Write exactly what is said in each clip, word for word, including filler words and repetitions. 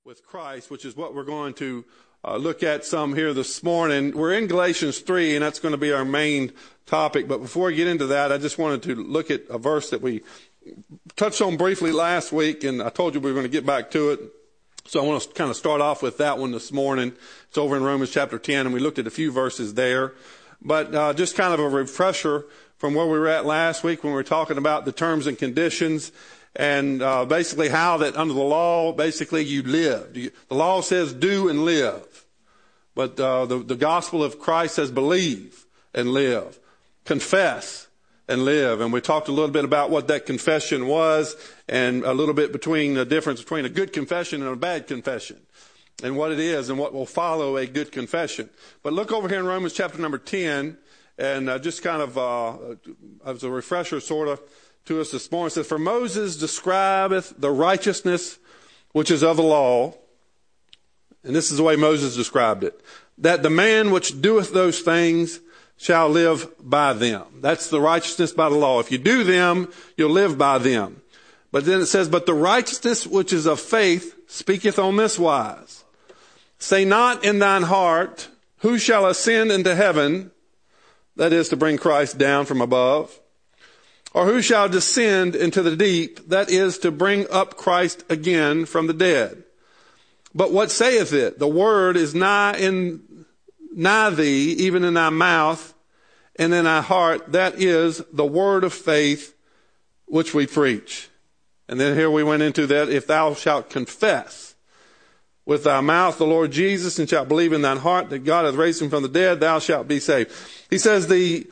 with Christ, which is what we're going to uh, look at some here this morning. We're in Galatians three, and that's going to be our main topic. But before we get into that, I just wanted to look at a verse that we touched on briefly last week, and I told you we were going to get back to it. So I want to kind of start off with that one this morning. It's over in Romans chapter ten, and we looked at a few verses there. But uh, just kind of a refresher from where we were at last week when we were talking about the terms and conditions and uh, basically how that under the law, basically you live. You, the law says do and live. But uh, the, the gospel of Christ says believe and live. Confess and live. And we talked a little bit about what that confession was and a little bit between the difference between a good confession and a bad confession and what it is and what will follow a good confession. But look over here in Romans chapter number ten, and uh, just kind of uh, as a refresher sort of to us this morning. It says, for Moses describeth the righteousness which is of the law, and this is the way Moses described it, that the man which doeth those things shall live by them. That's the righteousness by the law. If you do them, you'll live by them. But then it says, but the righteousness which is of faith speaketh on this wise. Say not in thine heart, who shall ascend into heaven, that is to bring Christ down from above, or who shall descend into the deep, that is to bring up Christ again from the dead. But what saith it? The word is nigh in nigh thee, even in thy mouth and in thy heart. That is the word of faith which we preach. And then here we went into that, if thou shalt confess with thy mouth the Lord Jesus, and shalt believe in thine heart that God hath raised him from the dead, thou shalt be saved. He says the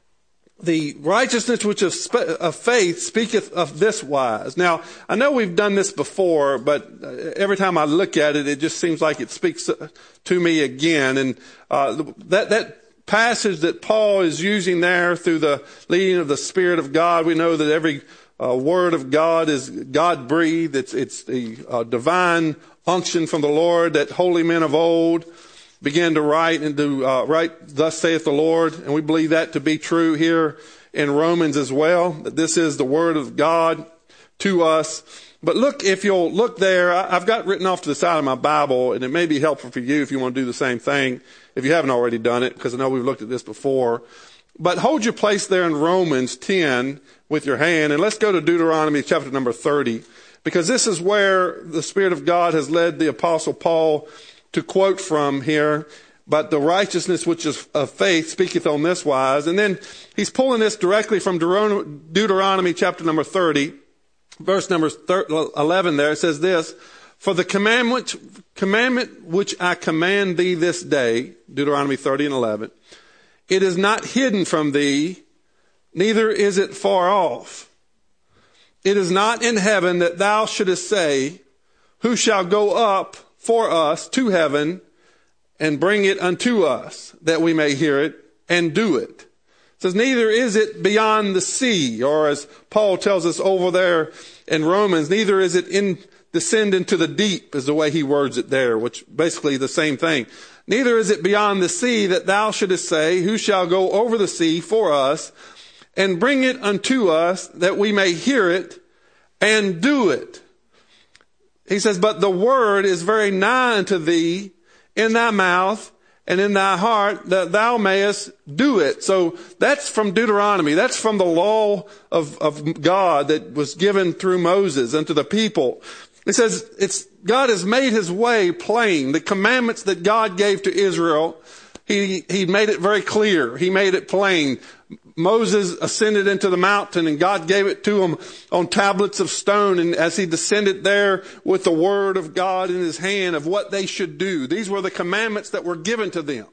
the righteousness which of, of faith speaketh of this wise. Now, I know we've done this before, but every time I look at it, it just seems like it speaks to me again. And uh, that that passage that Paul is using there through the leading of the Spirit of God, we know that every uh, word of God is God-breathed. It's, it's the uh, divine unction from the Lord that holy men of old began to write and to uh, write, thus saith the Lord. And we believe that to be true here in Romans as well, that this is the word of God to us. But look, if you'll look there, I've got written off to the side of my Bible, and it may be helpful for you if you want to do the same thing, if you haven't already done it, because I know we've looked at this before. But hold your place there in Romans ten with your hand, and let's go to Deuteronomy chapter number thirty, because this is where the Spirit of God has led the Apostle Paul to quote from here. But the righteousness which is of faith speaketh on this wise. And then he's pulling this directly from Deuteronomy chapter number thirty, verse number eleven there. It says this, for the commandment, commandment which I command thee this day, Deuteronomy thirty and eleven, it is not hidden from thee, neither is it far off. It is not in heaven that thou shouldest say, who shall go up for us to heaven and bring it unto us, that we may hear it and do it. It says, neither is it beyond the sea, or as Paul tells us over there in Romans, neither is it in descend into the deep, is the way he words it there, which basically the same thing. Neither is it beyond the sea that thou shouldest say, who shall go over the sea for us and bring it unto us, that we may hear it and do it. He says, but the word is very nigh unto thee, in thy mouth and in thy heart, that thou mayest do it. So that's from Deuteronomy. That's from the law of, of God that was given through Moses unto the people. It says, it's, God has made his way plain. The commandments that God gave to Israel, he, he made it very clear. He made it plain. Moses ascended into the mountain, and God gave it to him on tablets of stone. And as he descended there with the word of God in his hand of what they should do, these were the commandments that were given to them.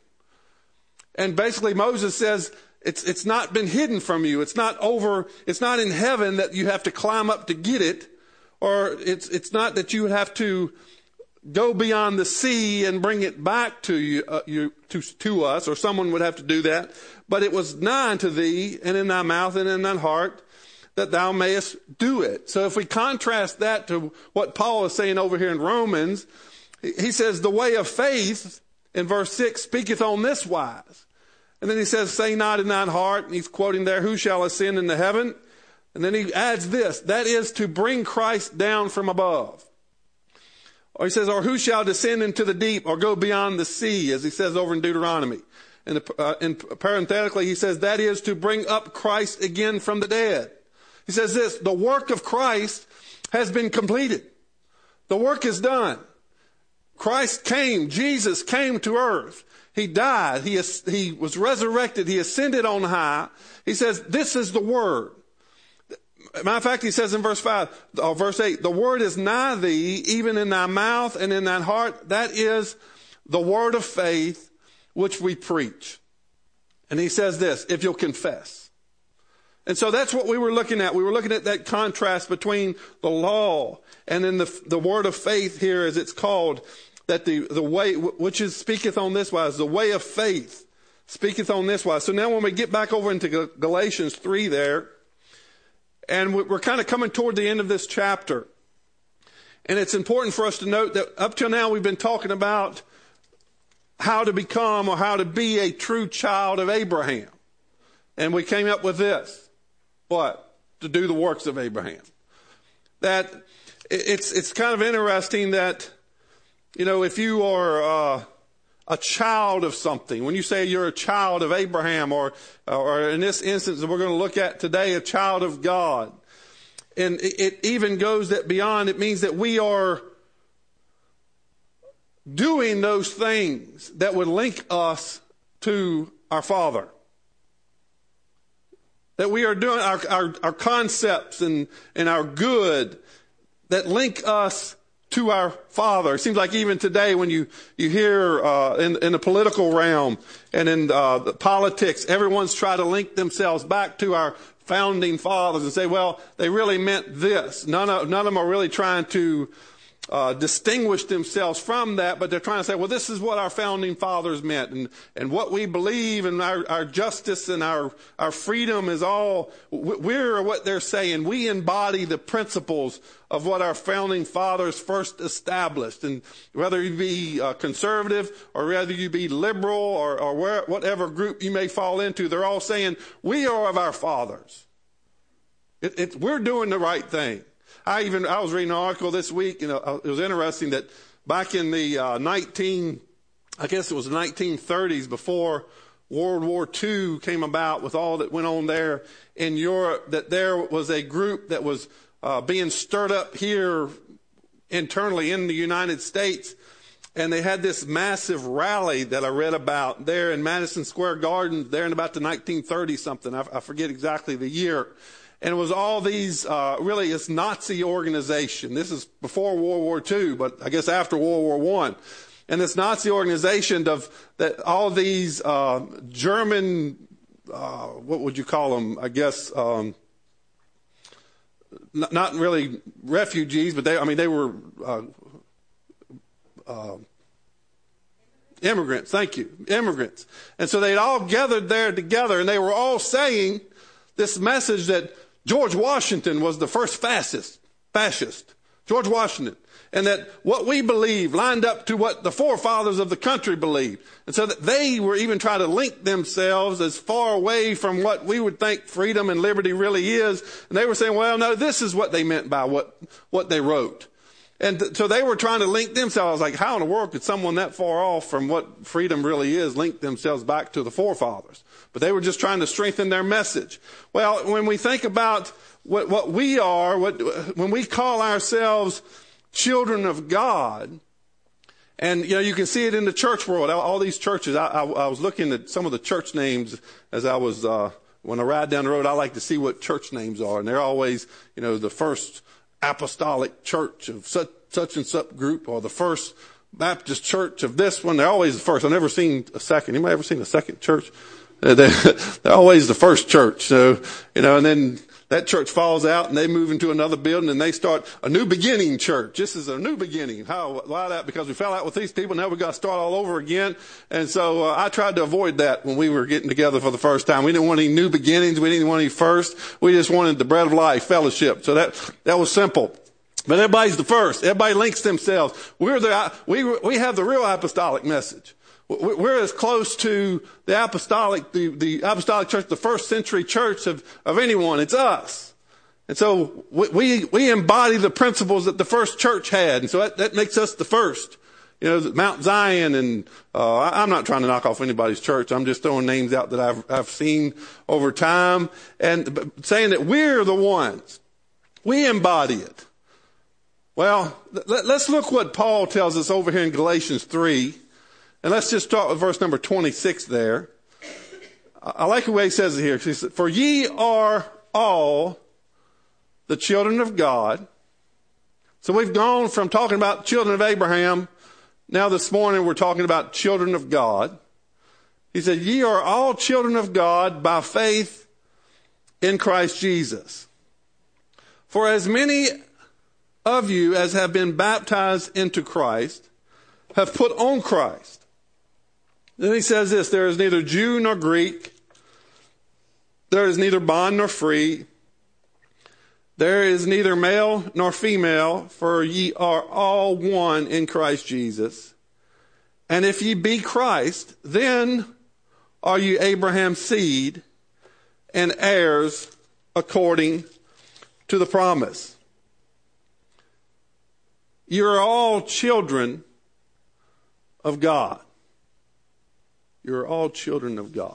And basically Moses says, it's, it's not been hidden from you. It's not over, it's not in heaven that you have to climb up to get it, or it's, it's not that you have to go beyond the sea and bring it back to you, uh, you to, to us, or someone would have to do that. But it was nigh unto thee, and in thy mouth and in thine heart, that thou mayest do it. So if we contrast that to what Paul is saying over here in Romans, he says the way of faith in verse six speaketh on this wise. And then he says, say not in thine heart, and he's quoting there, who shall ascend into heaven? And then he adds this, that is to bring Christ down from above. Or he says, or who shall descend into the deep or go beyond the sea, as he says over in Deuteronomy. And, uh, and parenthetically, he says, that is to bring up Christ again from the dead. He says this, the work of Christ has been completed. The work is done. Christ came, Jesus came to earth. He died. He, he was resurrected. He ascended on high. He says, this is the word. Matter of fact, he says in verse five, or verse eight, the word is nigh thee, even in thy mouth and in thine heart. That is the word of faith which we preach. And he says this, if you'll confess. And so that's what we were looking at. We were looking at that contrast between the law and then the, the word of faith here, as it's called, that the, the way, which is speaketh on this wise, the way of faith speaketh on this wise. So now when we get back over into Galatians three there, and we're kind of coming toward the end of this chapter. And it's important for us to note that up till now we've been talking about how to become or how to be a true child of Abraham. And we came up with this. What? To do the works of Abraham. That it's it's kind of interesting that, you know, if you are uh, a child of something, when you say you're a child of Abraham, or or in this instance that we're going to look at today, a child of God, and it, it even goes that beyond, it means that we are doing those things that would link us to our Father. That we are doing our, our, our concepts and, and our good that link us to our Father. It seems like even today when you, you hear uh, in, in the political realm and in uh, the politics, everyone's trying to link themselves back to our founding fathers and say, well, they really meant this. None of, none of them are really trying to uh, distinguish themselves from that, but they're trying to say, well, this is what our founding fathers meant, and, and what we believe, and our, our justice and our, our freedom is all, we're what they're saying. We embody the principles of what our founding fathers first established. And whether you be uh, conservative or whether you be liberal or, or where, whatever group you may fall into, they're all saying, we are of our fathers. It, it, we're doing the right thing. I even, I was reading an article this week, you know, it was interesting that back in the uh, nineteen, I guess it was the nineteen thirties, before World War Two came about with all that went on there in Europe, that there was a group that was uh, being stirred up here internally in the United States. And they had this massive rally that I read about there in Madison Square Garden there in about the nineteen thirty something. I, I forget exactly the year. And it was all these, uh, really, it's Nazi organization. This is before World War Two, but I guess after World War One. And this Nazi organization of that, all these uh, German, uh, what would you call them? I guess um, not, not really refugees, but they, I mean, they were uh, uh, immigrants. Thank you, immigrants. And so they'd all gathered there together, and they were all saying this message that George Washington was the first fascist, fascist, George Washington, and that what we believe lined up to what the forefathers of the country believed. And so that they were even trying to link themselves as far away from what we would think freedom and liberty really is. And they were saying, well, no, this is what they meant by what, what they wrote. And th- so they were trying to link themselves. Like, how in the world could someone that far off from what freedom really is link themselves back to the forefathers? But they were just trying to strengthen their message. Well, when we think about what, what we are, what, when we call ourselves children of God, and, you know, you can see it in the church world, all, all these churches. I, I, I was looking at some of the church names as I was, uh, when I ride down the road, I like to see what church names are. And they're always, you know, the First Apostolic Church of such, such and such group, or the First Baptist Church of this one. They're always the first. I've never seen a second. Anybody ever seen a second church? They're, they're always the first church. So, you know, and then that church falls out and they move into another building and they start a new beginning church. This is a new beginning. How, why that? Because we fell out with these people. Now we've got to start all over again. And so uh, I tried to avoid that when we were getting together for the first time. We didn't want any new beginnings. We didn't want any first. We just wanted the bread of life, fellowship. So that, that was simple. But everybody's the first. Everybody links themselves. We're the, we, we have the real apostolic message. We're as close to the apostolic, the, the apostolic church, the first century church of, of anyone. It's us. And so we, we, we embody the principles that the first church had. And so that, that makes us the first. You know, Mount Zion, and uh, I'm not trying to knock off anybody's church. I'm just throwing names out that I've, I've seen over time and saying that we're the ones. We embody it. Well, let, let's look what Paul tells us over here in Galatians three. And let's just start with verse number twenty-six there. I like the way he says it here. He says, for ye are all the children of God. So we've gone from talking about children of Abraham. Now this morning we're talking about children of God. He said, ye are all children of God by faith in Christ Jesus. For as many of you as have been baptized into Christ have put on Christ. Then he says this, there is neither Jew nor Greek. There is neither bond nor free. There is neither male nor female, for ye are all one in Christ Jesus. And if ye be Christ, then are ye Abraham's seed and heirs according to the promise. You are all children of God. You are all children of God.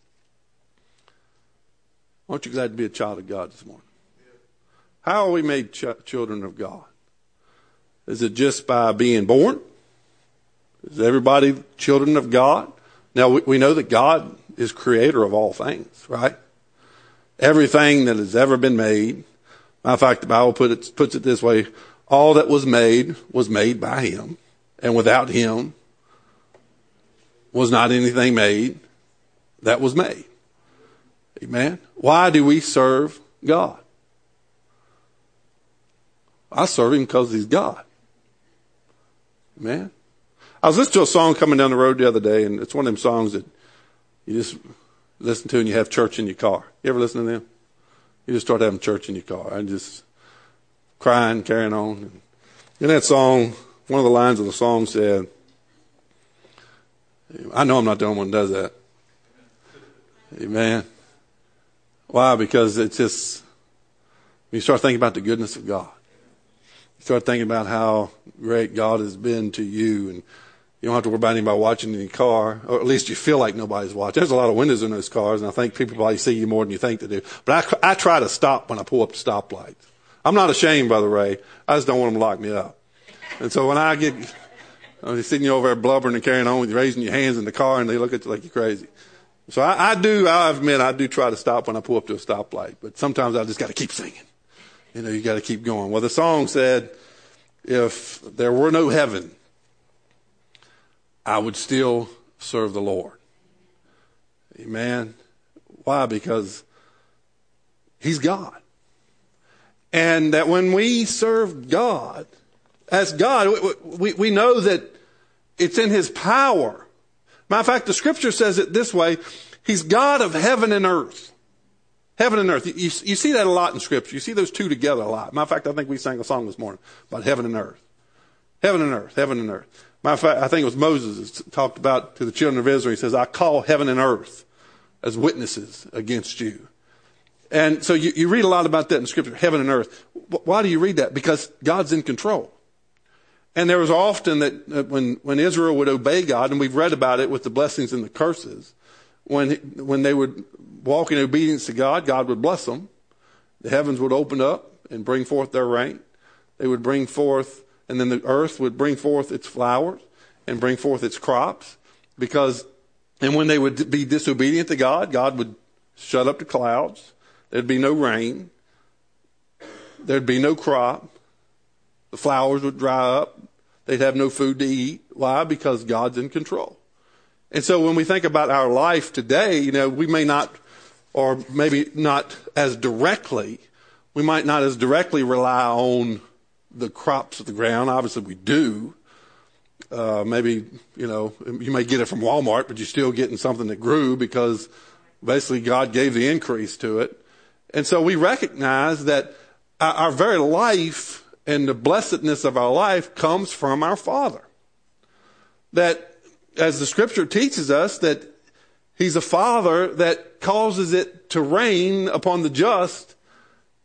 Aren't you glad to be a child of God this morning? How are we made ch- children of God? Is it just by being born? Is everybody children of God? Now, we, we know that God is creator of all things, right? Everything that has ever been made. Matter of fact, the Bible put it, puts it this way. All that was made was made by him. And without him was not anything made that was made. Amen. Why do we serve God? I serve him because he's God. Amen. I was listening to a song coming down the road the other day, and it's one of them songs that you just listen to and you have church in your car. You ever listen to them? You just start having church in your car and just crying, carrying on. In that song, one of the lines of the song said, I know I'm not the only one that does that. Amen. Why? Because it's just, you start thinking about the goodness of God. You start thinking about how great God has been to you, and you don't have to worry about anybody watching in your car, or at least you feel like nobody's watching. There's a lot of windows in those cars, and I think people probably see you more than you think they do. But I, I try to stop when I pull up the stoplights. I'm not ashamed, Brother Ray. I just don't want them to lock me up. And so when I get, I'm sitting over there blubbering and carrying on with you, raising your hands in the car, and they look at you like you're crazy. So I, I do, I admit, I do try to stop when I pull up to a stoplight, but sometimes I just got to keep singing. You know, you got to keep going. Well, the song said, if there were no heaven, I would still serve the Lord. Amen. Why? Because he's God. And that when we serve God, as God, we, we know that it's in his power. Matter of fact, the scripture says it this way. He's God of heaven and earth. Heaven and earth. You, you see that a lot in scripture. You see those two together a lot. Matter of fact, I think we sang a song this morning about heaven and earth. Heaven and earth, heaven and earth. Matter of fact, I think it was Moses that talked about to the children of Israel. He says, I call heaven and earth as witnesses against you. And so you, you read a lot about that in scripture, heaven and earth. Why do you read that? Because God's in control. And there was often that when, when Israel would obey God, and we've read about it with the blessings and the curses, when, when they would walk in obedience to God, God would bless them. The heavens would open up and bring forth their rain. They would bring forth, and then the earth would bring forth its flowers and bring forth its crops. Because, and when they would be disobedient to God, God would shut up the clouds. There'd be no rain. There'd be no crop. The flowers would dry up. They'd have no food to eat. Why? Because God's in control. And so when we think about our life today, you know, we may not, or maybe not as directly, we might not as directly rely on the crops of the ground. Obviously we do. Uh, maybe, you know, you may get it from Walmart, but you're still getting something that grew because basically God gave the increase to it. And so we recognize that our, our very life and the blessedness of our life comes from our Father. That, as the scripture teaches us, that he's a Father that causes it to rain upon the just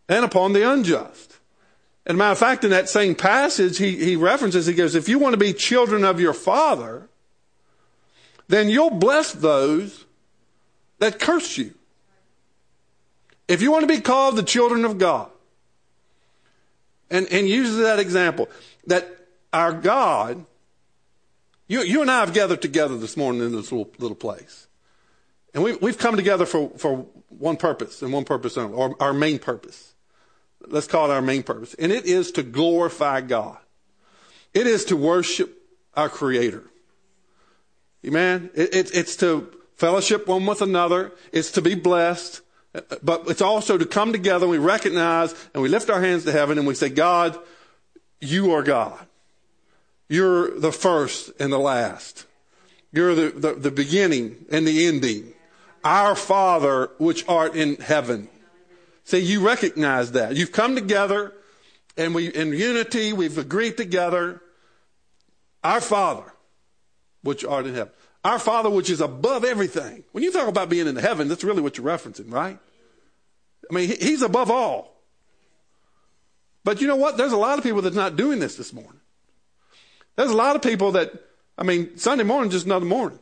and upon the unjust. And matter of fact, in that same passage, he, he references, he goes, if you want to be children of your Father, then you'll bless those that curse you. If you want to be called the children of God, and, and uses that example, that our God, you, you and I have gathered together this morning in this little, little place. And we, we've come together for, for one purpose, and one purpose only, or our main purpose. Let's call it our main purpose. And it is to glorify God. It is to worship our Creator. Amen? It, it, it's to fellowship one with another. It's to be blessed. But it's also to come together and we recognize and we lift our hands to heaven and we say, God, you are God. You're the first and the last. You're the, the, the beginning and the ending. Our Father, which art in heaven. See, you recognize that. You've come together and we, in unity, we've agreed together. Our Father, which art in heaven. Our Father, which is above everything. When you talk about being in heaven, that's really what you're referencing, right? I mean, He's above all. But you know what? There's a lot of people that's not doing this this morning. There's a lot of people that, I mean, Sunday morning is just another morning.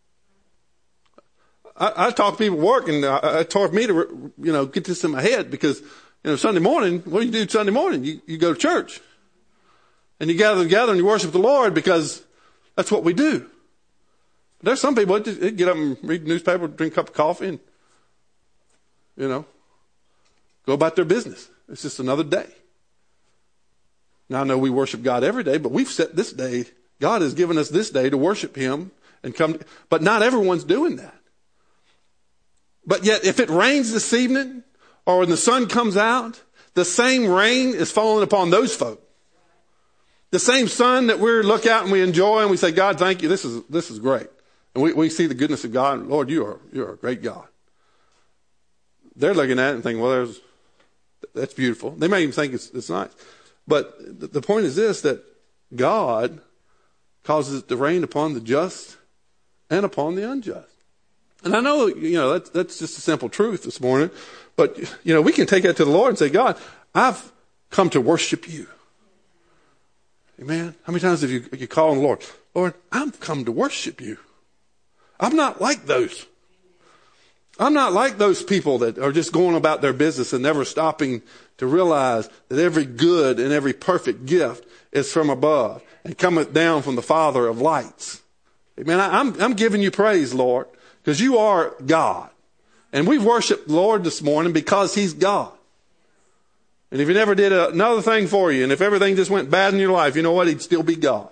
I, I talk to people at work, and uh, it taught me to, you know, get this in my head because, you know, Sunday morning, what do you do Sunday morning? You, you go to church. And you gather together and you worship the Lord because that's what we do. There's some people that just get up and read the newspaper, drink a cup of coffee, and, you know, go about their business. It's just another day. Now, I know we worship God every day, but we've set this day. God has given us this day to worship Him and come. But not everyone's doing that. But yet, if it rains this evening or when the sun comes out, the same rain is falling upon those folk. The same sun that we look out and we enjoy and we say, God, thank you. This is this is great. And we, we see the goodness of God. Lord, you are you're a great God. They're looking at it and thinking, well, there's that's beautiful. They may even think it's, it's nice. But the, the point is this, that God causes it to rain upon the just and upon the unjust. And I know, you know, that's, that's just a simple truth this morning. But, you know, we can take that to the Lord and say, God, I've come to worship you. Amen. How many times have you, you call on the Lord? Lord, I've come to worship you. I'm not like those. I'm not like those people that are just going about their business and never stopping to realize that every good and every perfect gift is from above and cometh down from the Father of lights. Amen. I, I'm, I'm giving you praise, Lord, because you are God. And we've worshiped the Lord this morning because He's God. And if He never did another thing for you, and if everything just went bad in your life, you know what? He'd still be God.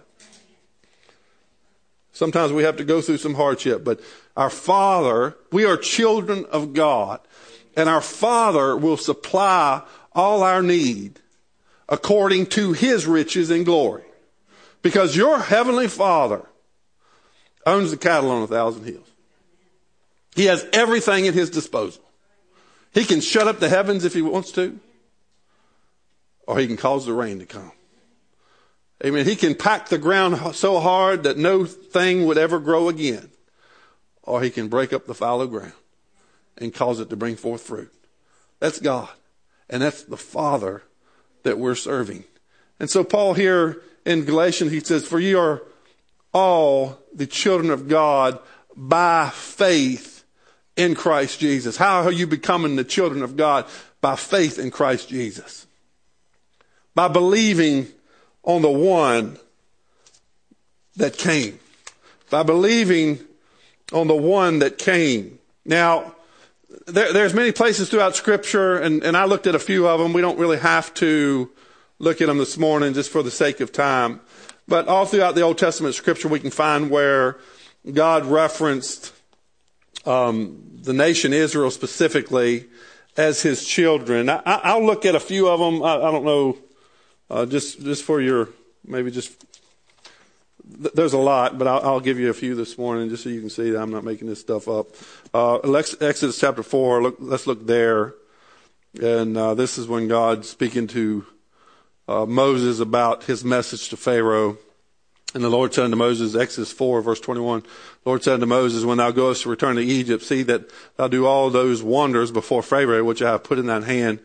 Sometimes we have to go through some hardship, but our Father, we are children of God, and our Father will supply all our need according to His riches and glory. Because your heavenly Father owns the cattle on a thousand hills. He has everything at His disposal. He can shut up the heavens if He wants to, or He can cause the rain to come. Amen. He can pack the ground so hard that no thing would ever grow again. Or He can break up the fallow ground and cause it to bring forth fruit. That's God. And that's the Father that we're serving. And so Paul here in Galatians, he says, for you are all the children of God by faith in Christ Jesus. How are you becoming the children of God? By faith in Christ Jesus. By believing on the one that came. By believing on the one that came. Now, there, there's many places throughout Scripture, and, and I looked at a few of them. We don't really have to look at them this morning just for the sake of time. But all throughout the Old Testament Scripture, we can find where God referenced um, the nation Israel specifically as His children. I, I'll look at a few of them. I, I don't know. Uh, just, just for your, maybe just, th- there's a lot, but I'll, I'll give you a few this morning just so you can see that I'm not making this stuff up. Uh, Exodus chapter four, look, let's look there. And, uh, this is when God's speaking to, uh, Moses about his message to Pharaoh. And the Lord said unto Moses, Exodus four, verse twenty-one, the Lord said unto Moses, when thou goest to return to Egypt, see that thou do all those wonders before Pharaoh, which I have put in thine hand.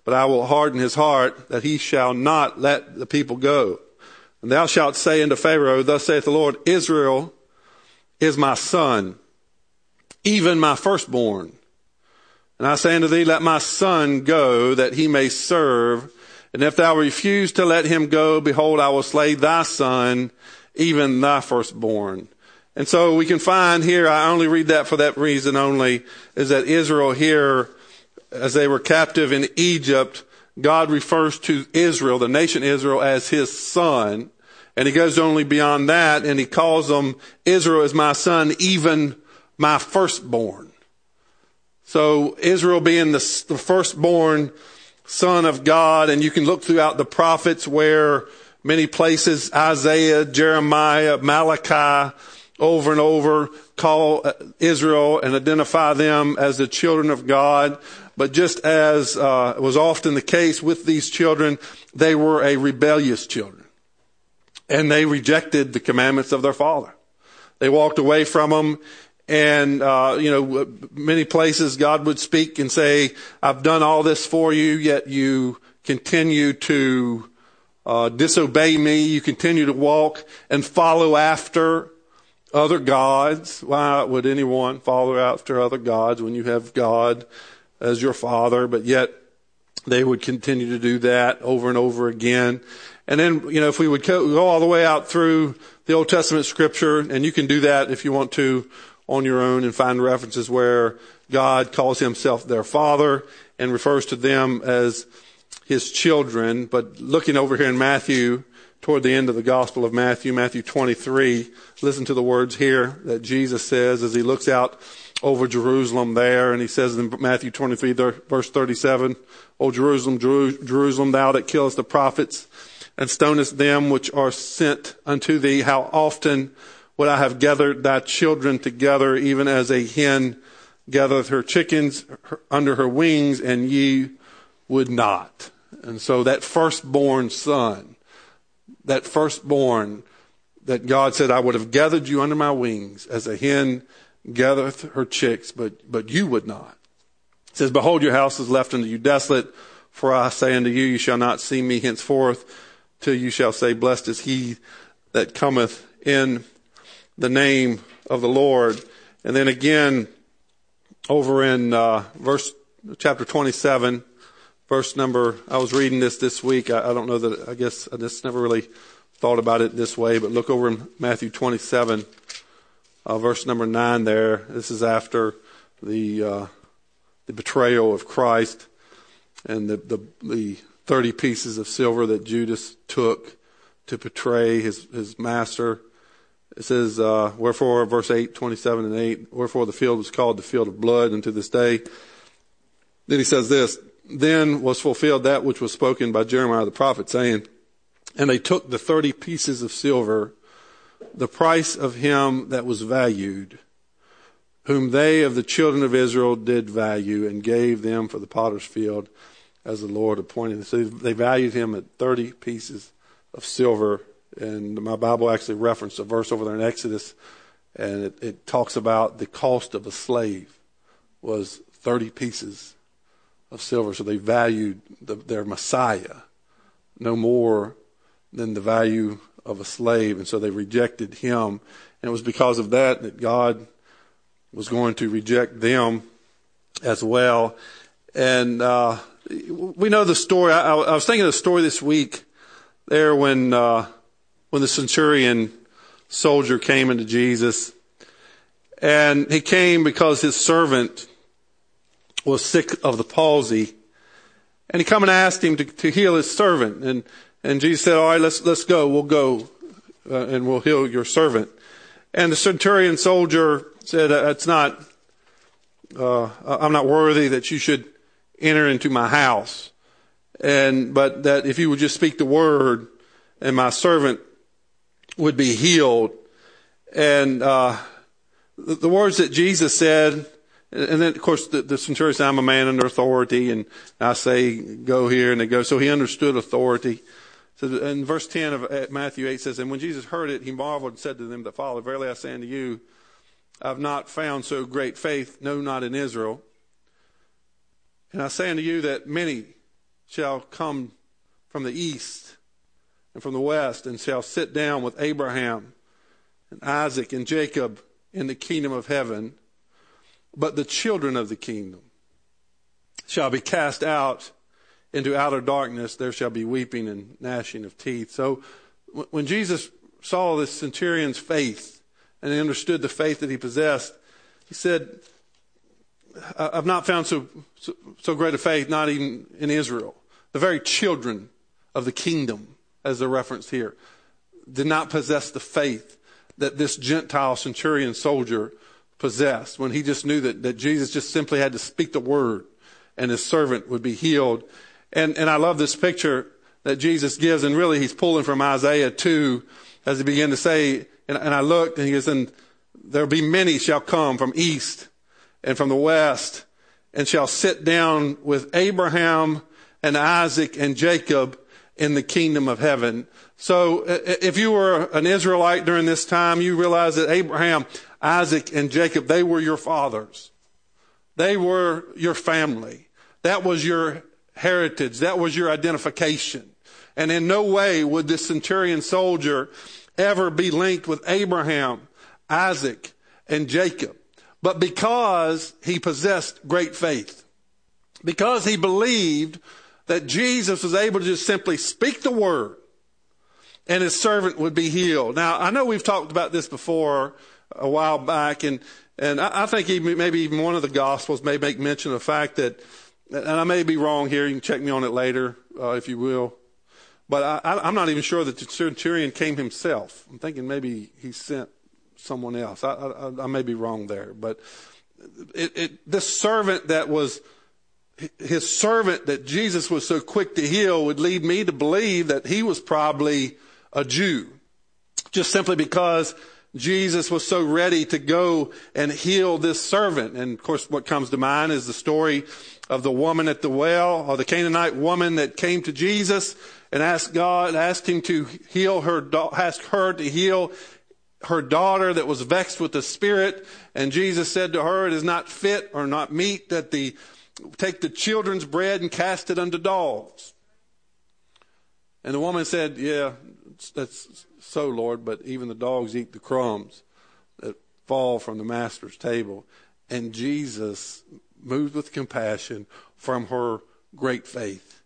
but I will harden his heart, that he shall not let the people go. And thou shalt say unto Pharaoh, thus saith the Lord, Israel is my son, even my firstborn. And I say unto thee, let my son go, that he may serve. And if thou refuse to let him go, behold, I will slay thy son, even thy firstborn. And so we can find here, I only read that for that reason only, is that Israel here, as they were captive in Egypt, God refers to Israel, the nation Israel, as his son. And he goes only beyond that, and he calls them, Israel is my son, even my firstborn. So Israel being the, the firstborn son of God, and you can look throughout the prophets where many places, Isaiah, Jeremiah, Malachi, over and over call Israel and identify them as the children of God. But just as uh, was often the case with these children, they were a rebellious children. And they rejected the commandments of their father. They walked away from them. And, uh, you know, many places God would speak and say, I've done all this for you, yet you continue to uh, disobey me. You continue to walk and follow after other gods. Why would anyone follow after other gods when you have God as your father? But yet they would continue to do that over and over again. And then, you know, if we would go all the way out through the Old Testament scripture, and you can do that if you want to on your own and find references where God calls himself their father and refers to them as his children. But looking over here in Matthew, toward the end of the Gospel of Matthew, Matthew twenty-three, listen to the words here that Jesus says as he looks out over Jerusalem there. And he says in Matthew twenty-three, verse thirty-seven, O Jerusalem, Jerusalem, thou that killest the prophets and stonest them which are sent unto thee, how often would I have gathered thy children together, even as a hen gathereth her chickens under her wings, and ye would not. And so that firstborn son, that firstborn that God said, I would have gathered you under my wings, as a hen gathereth her chicks, but, but you would not. It says, behold, your house is left unto you desolate, for I say unto you, you shall not see me henceforth, till you shall say, blessed is he that cometh in the name of the Lord. And then again, over in uh, verse chapter twenty-seven, verse number, I was reading this this week. I, I don't know that, I guess I just never really thought about it this way, but look over in Matthew twenty-seven, uh, verse number nine there. This is after the uh, the betrayal of Christ and the, the the thirty pieces of silver that Judas took to betray his, his master. It says, uh, wherefore, verse eight, twenty-seven and eight, wherefore the field was called the field of blood unto this day. Then he says this, then was fulfilled that which was spoken by Jeremiah the prophet, saying, and they took the thirty pieces of silver, the price of him that was valued, whom they of the children of Israel did value, and gave them for the potter's field, as the Lord appointed. So they valued him at thirty pieces of silver. And my Bible actually referenced a verse over there in Exodus, and it, it talks about the cost of a slave was thirty pieces of silver. So they valued the, their Messiah no more than the value of a slave. And so they rejected him. And it was because of that that God was going to reject them as well. And uh, we know the story. I, I was thinking of the story this week there when uh, when the centurion soldier came into Jesus. And he came because his servant was sick of the palsy. And he come and asked him to, to heal his servant. And, and Jesus said, all right, let's, let's go. We'll go uh, and we'll heal your servant. And the centurion soldier said, uh, it's not, uh, I'm not worthy that you should enter into my house. And, but that if you would just speak the word and my servant would be healed. And, uh, the, the words that Jesus said, and then, of course, the, the centurion said, I'm a man under authority, and I say, go here, and they go. So he understood authority. So in verse ten of Matthew eight says, and when Jesus heard it, he marveled and said to them that followed, verily I say unto you, I have not found so great faith, no, not in Israel. And I say unto you that many shall come from the east and from the west, and shall sit down with Abraham and Isaac and Jacob in the kingdom of heaven. But the children of the kingdom shall be cast out into outer darkness. There shall be weeping and gnashing of teeth. So when Jesus saw this centurion's faith and he understood the faith that he possessed, he said, I've not found so, so, so great a faith, not even in Israel. The very children of the kingdom, as they're referenced here, did not possess the faith that this Gentile centurion soldier possessed, when he just knew that, that Jesus just simply had to speak the word and his servant would be healed. And, and I love this picture that Jesus gives, and really he's pulling from Isaiah two as he began to say, and, and I looked and he goes, and there will be many shall come from east and from the west, and shall sit down with Abraham and Isaac and Jacob in the kingdom of heaven. So if you were an Israelite during this time, you realize that Abraham, Isaac, and Jacob, they were your fathers. They were your family. That was your heritage. That was your identification. And in no way would this centurion soldier ever be linked with Abraham, Isaac, and Jacob. But because he possessed great faith, because he believed that Jesus was able to just simply speak the word and his servant would be healed. Now, I know we've talked about this before a while back, and, and I, I think even, maybe even one of the Gospels may make mention of the fact that, and I may be wrong here, you can check me on it later, uh, if you will, but I, I, I'm not even sure that the centurion came himself. I'm thinking maybe he sent someone else. I, I, I may be wrong there, but it, it, this servant that was, his servant that Jesus was so quick to heal would lead me to believe that he was probably a Jew, just simply because Jesus was so ready to go and heal this servant. And of course, what comes to mind is the story of the woman at the well, or the Canaanite woman that came to Jesus and asked God, asked him to heal her, asked her to heal her daughter that was vexed with the spirit. And Jesus said to her, it is not fit or not meet that the take the children's bread and cast it unto dogs. And the woman said, yeah, that's so, Lord, but even the dogs eat the crumbs that fall from the master's table. And Jesus, moved with compassion from her great faith,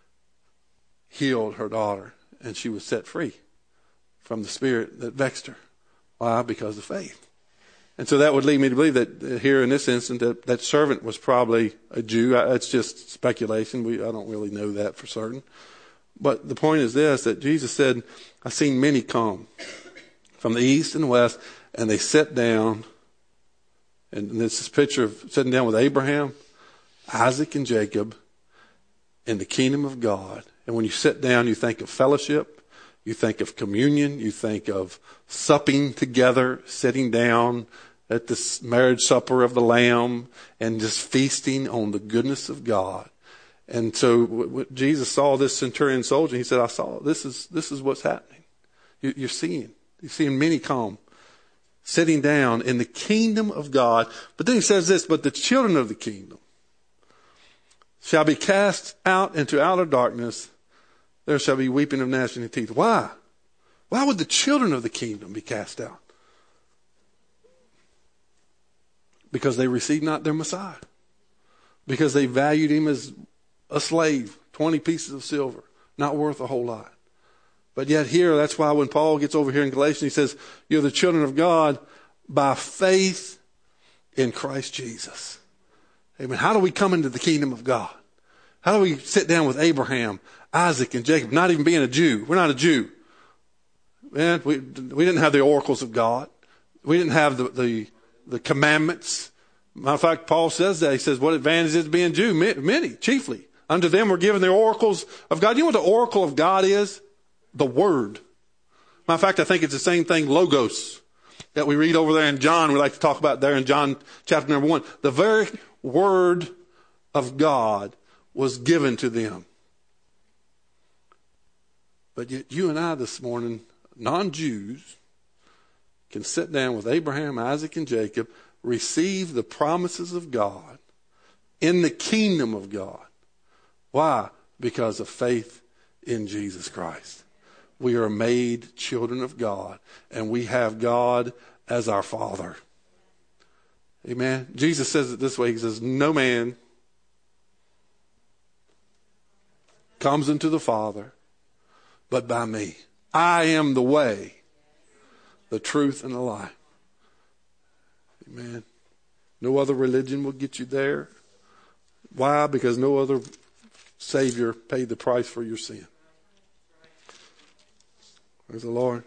healed her daughter, and she was set free from the spirit that vexed her. Why? Because of faith. And so that would lead me to believe that here in this instance, that, that servant was probably a Jew. It's just speculation. We, I don't really know that for certain. But the point is this, that Jesus said, I've seen many come from the east and the west, and they sat down. And this is a picture of sitting down with Abraham, Isaac, and Jacob in the kingdom of God. And when you sit down, you think of fellowship, you think of communion, you think of supping together, sitting down at this marriage supper of the Lamb, and just feasting on the goodness of God. And so when Jesus saw this centurion soldier, he said, I saw this is this is what's happening. You, you're seeing. You're seeing many come sitting down in the kingdom of God. But then he says this, but the children of the kingdom shall be cast out into outer darkness. There shall be weeping of gnashing of teeth. Why? Why would the children of the kingdom be cast out? Because they received not their Messiah. Because they valued him as a slave, twenty pieces of silver, not worth a whole lot. But yet here, that's why when Paul gets over here in Galatians, he says, you're the children of God by faith in Christ Jesus. Amen. How do we come into the kingdom of God? How do we sit down with Abraham, Isaac, and Jacob, not even being a Jew? We're not a Jew. Man, we, we didn't have the oracles of God. We didn't have the, the, the commandments. Matter of fact, Paul says that. He says, what advantage is being Jew? Many, chiefly. Unto them were given the oracles of God. You know what the oracle of God is? The Word. Matter of fact, I think it's the same thing, logos, that we read over there in John. We like to talk about there in John chapter number one. The very Word of God was given to them. But yet you and I this morning, non-Jews, can sit down with Abraham, Isaac, and Jacob, receive the promises of God in the kingdom of God. Why? because of faith in Jesus Christ. We are made children of God, and we have God as our Father. Amen. Jesus says it this way. He says, no man comes into the Father but by me. I am the way, the truth, and the life. Amen. No other religion will get you there. Why? Because no other Savior paid the price for your sin. Praise the Lord.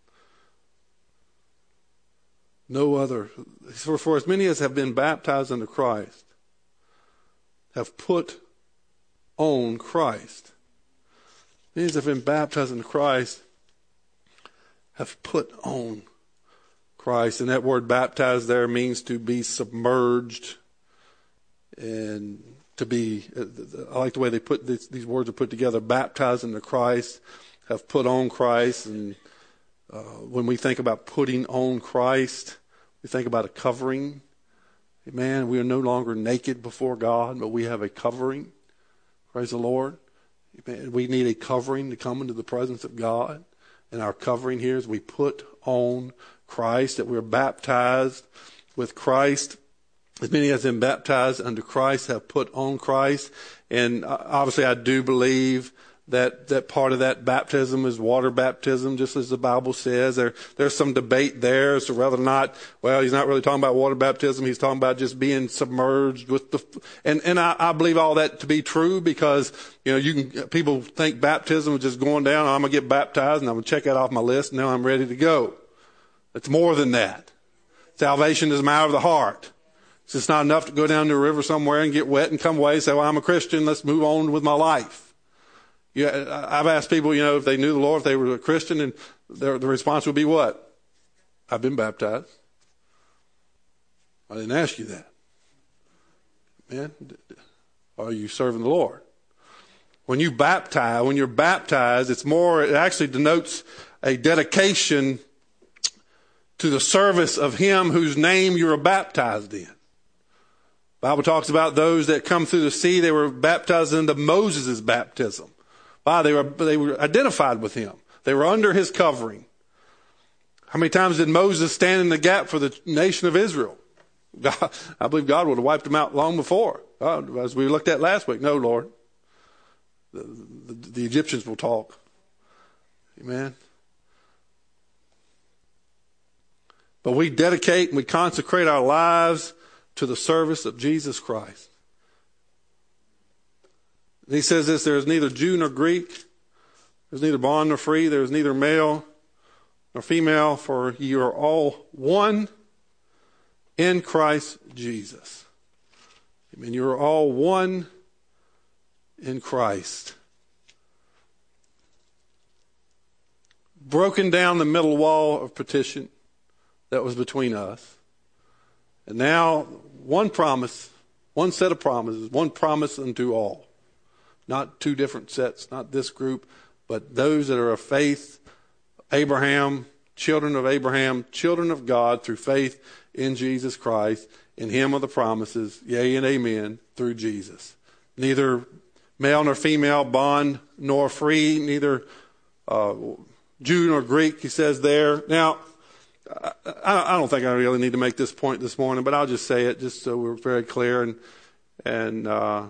No other. For, for as many as have been baptized into Christ have put on Christ. Many as have been baptized into Christ have put on Christ. And that word baptized there means to be submerged and to be, I like the way they put this, these words are put together, baptized into Christ, have put on Christ. And uh, when we think about putting on Christ, we think about a covering. Amen. We are no longer naked before God, but we have a covering. Praise the Lord. Amen. We need a covering to come into the presence of God. And our covering here is we put on Christ, that we're baptized with Christ. As many as have been baptized unto Christ have put on Christ. And obviously I do believe that that part of that baptism is water baptism, just as the Bible says. There, there's some debate there as to whether or not, well, he's not really talking about water baptism. He's talking about just being submerged with the, and, and I, I believe all that to be true because, you know, you can, people think baptism is just going down. I'm going to get baptized and I'm going to check that off my list. And now I'm ready to go. It's more than that. Salvation is a matter of the heart. It's just not enough to go down to a river somewhere and get wet and come away and say, well, I'm a Christian. Let's move on with my life. Yeah, I've asked people, you know, if they knew the Lord, if they were a Christian, and their, the response would be what? I've been baptized. I didn't ask you that. Man, are you serving the Lord? When you baptize, when you're baptized, it's more, it actually denotes a dedication to the service of Him whose name you are baptized in. The Bible talks about those that come through the sea, they were baptized into Moses' baptism. Why? They were, they were identified with him. They were under his covering. How many times did Moses stand in the gap for the nation of Israel? God, I believe God would have wiped them out long before. Uh, as we looked at last week. No, Lord. The, the, the Egyptians will talk. Amen. But we dedicate and we consecrate our lives to the service of Jesus Christ. He says this, there is neither Jew nor Greek, there is neither bond nor free, there is neither male nor female, for you are all one in Christ Jesus. I mean, you are all one in Christ. Broken down the middle wall of partition that was between us. And now one promise, one set of promises, one promise unto all. Not two different sets, not this group, but those that are of faith, Abraham, children of Abraham, children of God through faith in Jesus Christ. In Him are the promises, yea and amen, through Jesus. Neither male nor female, bond nor free, neither uh, Jew nor Greek, he says there. Now, I, I don't think I really need to make this point this morning, but I'll just say it just so we're very clear. And, and uh,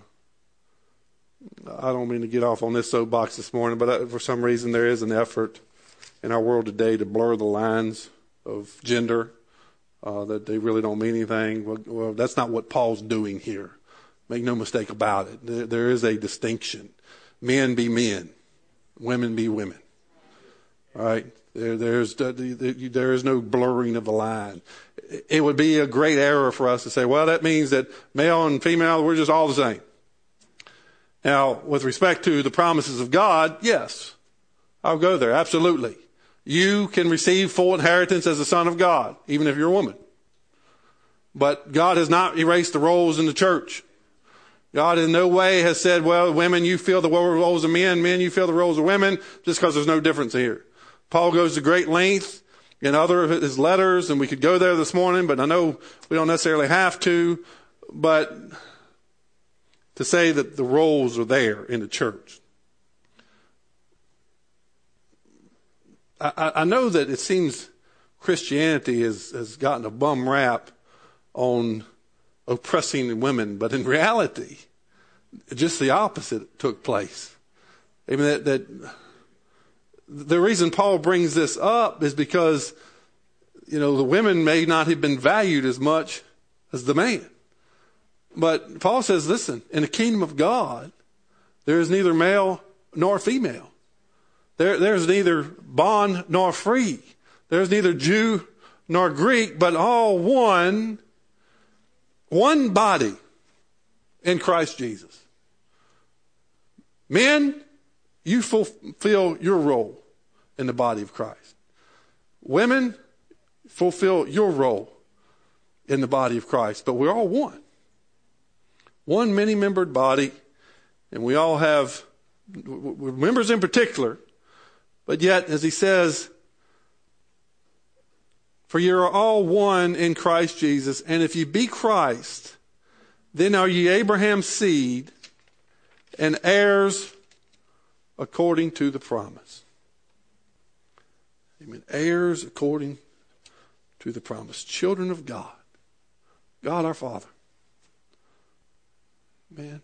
I don't mean to get off on this soapbox this morning, but for some reason there is an effort in our world today to blur the lines of gender, uh, that they really don't mean anything. Well, well, that's not what Paul's doing here. Make no mistake about it. There, there is a distinction. Men be men. Women be women. All right? There, there's, there is no blurring of the line. It would be a great error for us to say, well, that means that male and female, we're just all the same. Now, with respect to the promises of God, yes, I'll go there. Absolutely. You can receive full inheritance as a son of God, even if you're a woman. But God has not erased the roles in the church. God in no way has said, well, women, you feel the roles of men, men, you feel the roles of women, just because there's no difference here. Paul goes to great length in other of his letters, and we could go there this morning, but I know we don't necessarily have to. But to say that the roles are there in the church. I, I know that it seems Christianity has, has gotten a bum rap on oppressing women, but in reality, just the opposite took place. I mean, that, that the reason Paul brings this up is because, you know, the women may not have been valued as much as the man. But Paul says, listen, in the kingdom of God, there is neither male nor female. There, there's neither bond nor free. There's neither Jew nor Greek, but all one, one body in Christ Jesus. Men, you fulfill your role in the body of Christ. Women, fulfill your role in the body of Christ. But we're all one. One many-membered body, and we all have we're members in particular, but yet, as he says, for you are all one in Christ Jesus, and if you be Christ, then are ye Abraham's seed and heirs according to the promise. Amen. Heirs according to the promise. Children of God. God our Father. Man.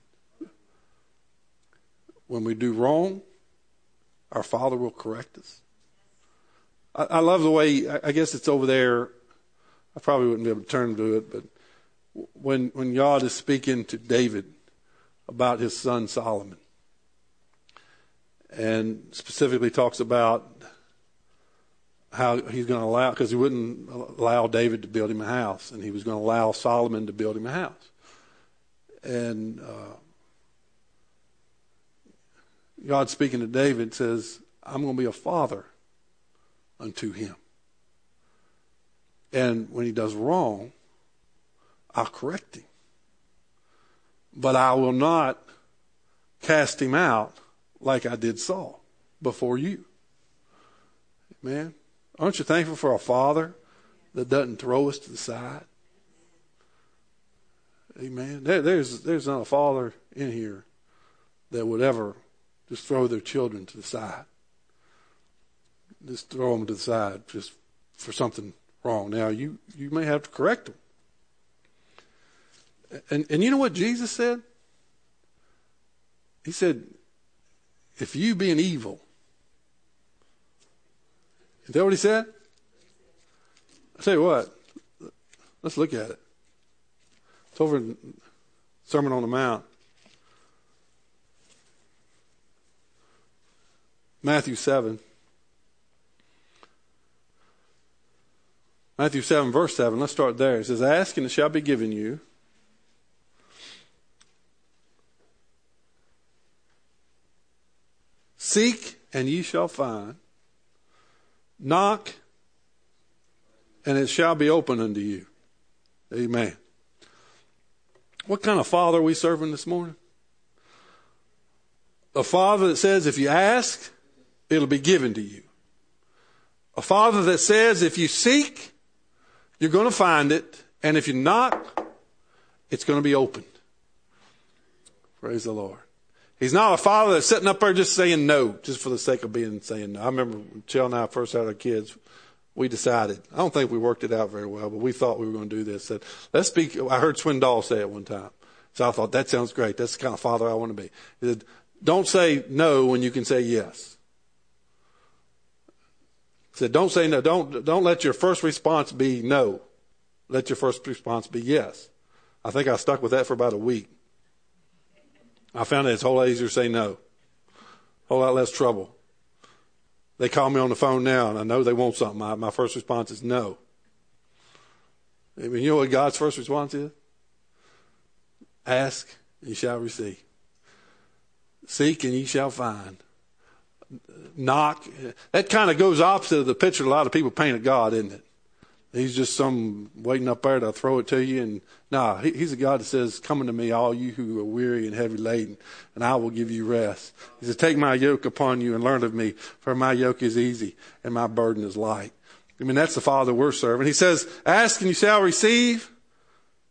When we do wrong, our Father will correct us. I, I love the way, I, I guess it's over there. I probably wouldn't be able to turn to it, but when when God is speaking to David about his son Solomon, and specifically talks about how he's going to allow, because he wouldn't allow David to build him a house, and he was going to allow Solomon to build him a house. And uh, God speaking to David says, I'm going to be a father unto him. And when he does wrong, I'll correct him. But I will not cast him out like I did Saul before you. Amen. Aren't you thankful for a father that doesn't throw us to the side? Amen. There, there's there's not a father in here that would ever just throw their children to the side. Just throw them to the side just for something wrong. Now, you, you may have to correct them. And, and you know what Jesus said? He said, if you being evil, is that what he said? I tell you what, let's look at it. It's over in Sermon on the Mount. Matthew seven. Matthew seven, verse seven. Let's start there. It says, ask and it shall be given you. Seek and ye shall find. Knock and it shall be open unto you. Amen. What kind of father are we serving this morning? A father that says if you ask, it'll be given to you. A father that says if you seek, you're going to find it. And if you knock, it's going to be opened. Praise the Lord. He's not a father that's sitting up there just saying no, just for the sake of being saying no. I remember when Chell and I first had our kids, we decided, I don't think we worked it out very well, but we thought we were going to do this. Said, let's speak. I heard Swindoll say it one time. So I thought, that sounds great. That's the kind of father I want to be. He said, don't say no when you can say yes. He said, don't say no. Don't, don't let your first response be no. Let your first response be yes. I think I stuck with that for about a week. I found that it's a whole lot easier to say no. A whole lot less trouble. They call me on the phone now, and I know they want something. My, my first response is no. I mean, you know what God's first response is? Ask, and ye shall receive. Seek, and ye shall find. Knock. That kind of goes opposite of the picture a lot of people paint of God, isn't it? He's just some waiting up there to throw it to you. And nah, he, he's a God that says, come unto me, all you who are weary and heavy laden, and I will give you rest. He says, take my yoke upon you and learn of me, for my yoke is easy and my burden is light. I mean, that's the Father we're serving. He says, ask and you shall receive.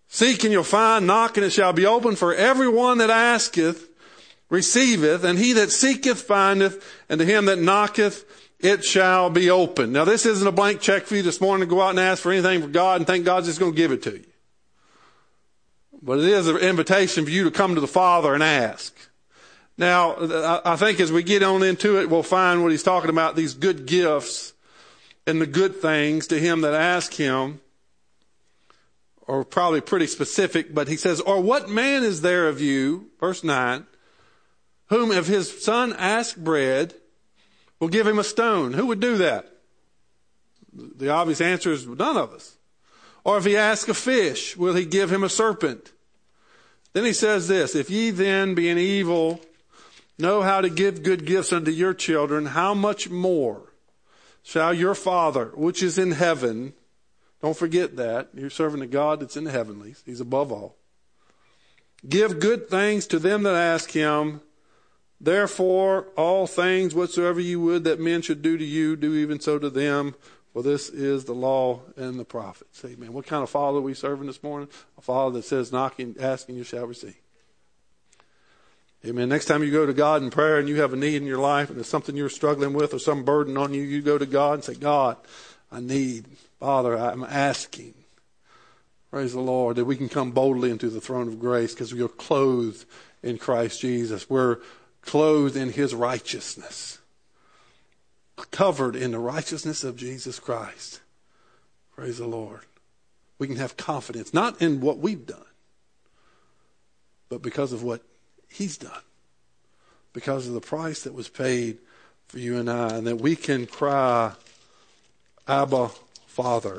Seek and you'll find, knock and it shall be opened. For everyone that asketh receiveth, and he that seeketh findeth, and to him that knocketh it shall be opened. Now this isn't a blank check for you this morning to go out and ask for anything for God and think God's just going to give it to you. But it is an invitation for you to come to the Father and ask. Now, I think as we get on into it, we'll find what he's talking about, these good gifts and the good things to him that ask him, are probably pretty specific, but he says, or what man is there of you, verse nine, whom if his son ask bread, will give him a stone? Who would do that? The obvious answer is none of us. Or if he ask a fish, will he give him a serpent? Then he says this, if ye then, being evil, know how to give good gifts unto your children, how much more shall your Father, which is in heaven, don't forget that, you're serving a God that's in the heavenlies, he's above all, give good things to them that ask him. Therefore, all things whatsoever you would that men should do to you, do even so to them. For this is the law and the prophets. Amen. What kind of Father are we serving this morning? A Father that says, knocking, asking, you shall receive. Amen. Next time you go to God in prayer and you have a need in your life and there's something you're struggling with or some burden on you, you go to God and say, God, I need, Father, I'm asking. Praise the Lord, that we can come boldly into the throne of grace because we are clothed in Christ Jesus. We're clothed in his righteousness, covered in the righteousness of Jesus Christ. Praise the Lord. We can have confidence, not in what we've done, but because of what he's done, because of the price that was paid for you and I, and that we can cry, Abba, Father.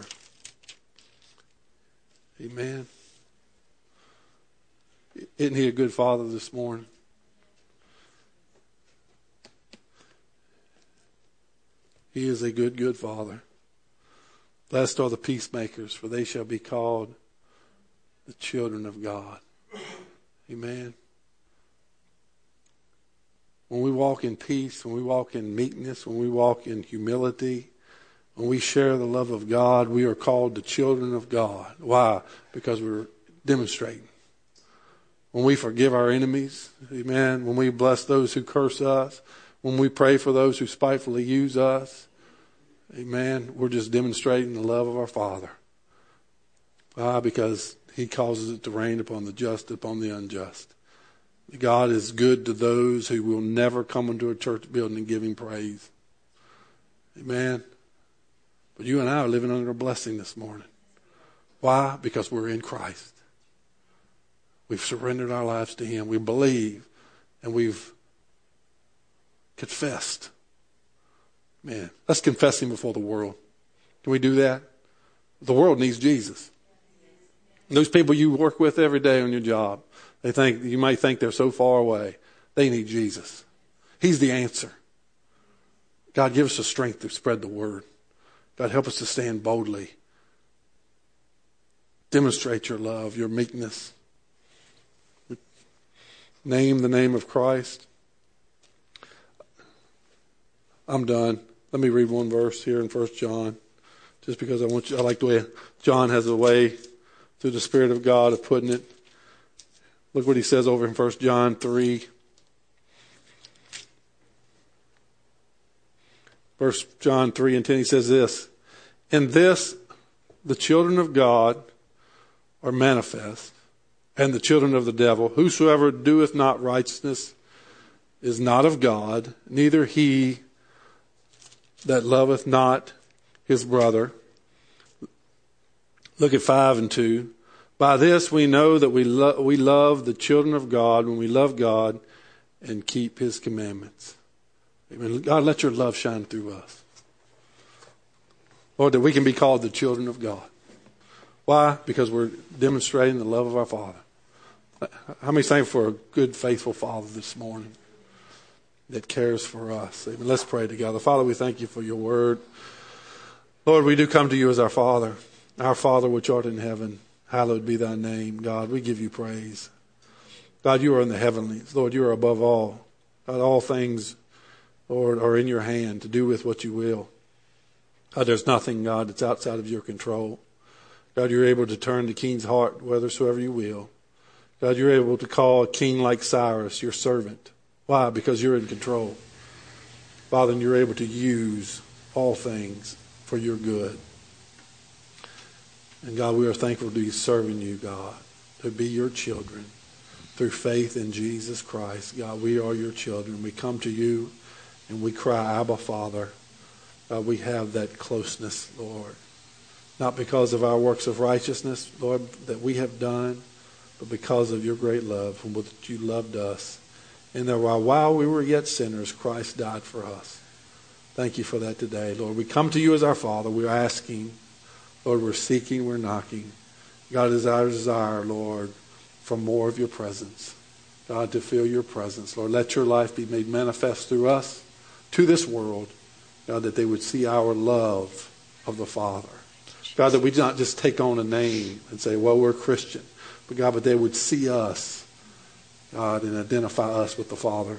Amen. Isn't he a good Father this morning? He is a good, good Father. Blessed are the peacemakers, for they shall be called the children of God. Amen. When we walk in peace, when we walk in meekness, when we walk in humility, when we share the love of God, we are called the children of God. Why? Because we're demonstrating. When we forgive our enemies, amen, when we bless those who curse us, when we pray for those who spitefully use us, amen, we're just demonstrating the love of our Father. Why? Because he causes it to rain upon the just, upon the unjust. God is good to those who will never come into a church building and give him praise. Amen. But you and I are living under a blessing this morning. Why? Because we're in Christ. We've surrendered our lives to him. We believe and we've confessed. Man, let's confess him before the world. Can we do that? The world needs Jesus. Those people you work with every day on your job, they think, you might think they're so far away. They need Jesus. He's the answer. God, give us the strength to spread the word. God, help us to stand boldly. Demonstrate your love, your meekness. Name the name of Christ. I'm done. Let me read one verse here in First John, just because I want you. I like the way John has a way through the Spirit of God of putting it. Look what he says over in First John three. First John three and ten, he says this, in this the children of God are manifest, and the children of the devil. Whosoever doeth not righteousness is not of God, neither he that loveth not his brother. Look at five and two. By this we know that we, lo- we love the children of God when we love God and keep his commandments. Amen. God, let your love shine through us. Lord, that we can be called the children of God. Why? Because we're demonstrating the love of our Father. How many thank for a good, faithful Father this morning that cares for us? Amen. Let's pray together. Father, we thank you for your word. Lord, we do come to you as our Father. Our Father which art in heaven, hallowed be thy name. God, we give you praise. God, you are in the heavenlies. Lord, you are above all. God, all things, Lord, are in your hand to do with what you will. God, there's nothing, God, that's outside of your control. God, you're able to turn the king's heart whithersoever you will. God, you're able to call a king like Cyrus your servant. Why? Because you're in control. Father, and you're able to use all things for your good. And God, we are thankful to be serving you, God, to be your children through faith in Jesus Christ. God, we are your children. We come to you and we cry, Abba, Father. God, we have that closeness, Lord. Not because of our works of righteousness, Lord, that we have done, but because of your great love, from which you loved us. And that while, while we were yet sinners, Christ died for us. Thank you for that today, Lord. We come to you as our Father. We're asking, Lord, we're seeking, we're knocking. God, is our desire, Lord, for more of your presence. God, to feel your presence. Lord, let your life be made manifest through us to this world. God, that they would see our love of the Father. God, that we not just take on a name and say, well, we're Christian. But God, but they would see us, God, and identify us with the Father.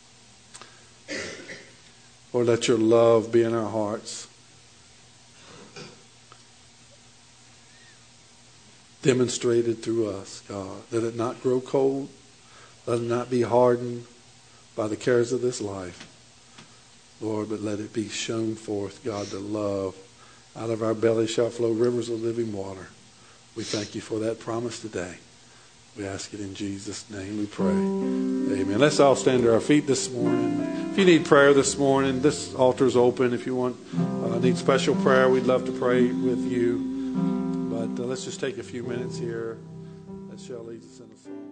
Lord, let your love be in our hearts. Demonstrated through us, God. Let it not grow cold. Let it not be hardened by the cares of this life. Lord, but let it be shown forth, God, the love. Out of our belly shall flow rivers of living water. We thank you for that promise today. We ask it in Jesus' name we pray. Amen. Let's all stand to our feet this morning. If you need prayer this morning, this altar is open. If you want, uh, need special prayer, we'd love to pray with you. But uh, let's just take a few minutes here as Shell leads us in a song.